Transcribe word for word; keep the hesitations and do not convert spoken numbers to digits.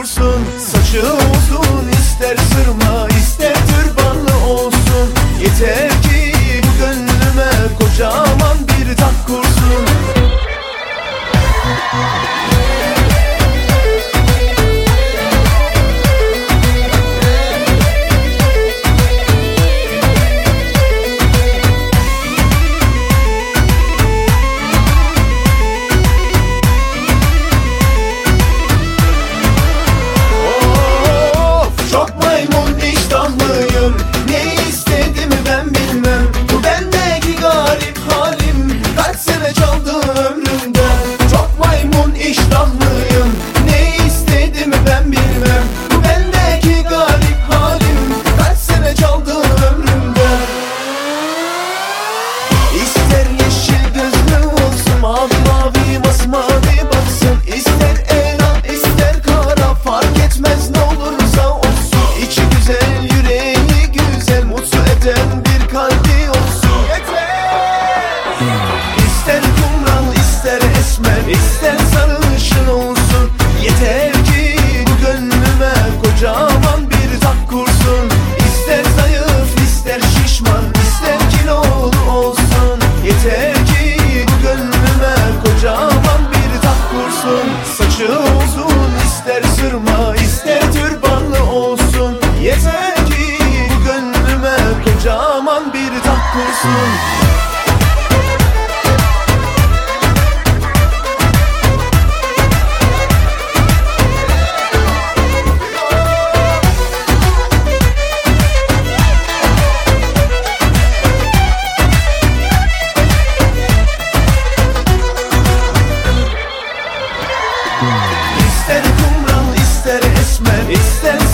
kursun. Saçı uzun ister sırma ister türbanlı olsun. Yeter ki bu gönlüme kocaman bir taht kursun. İster sarışın olsun. Yeter ki bu gönlüme kocaman bir taht kursun. İster zayıf ister şişman ister kilolu olsun. Yeter ki bu gönlüme kocaman bir taht kursun. Saçı uzun ister sırma ister türbanlı olsun. Yeter ki bu gönlüme kocaman bir taht kursun. İster kumral ister esmer ister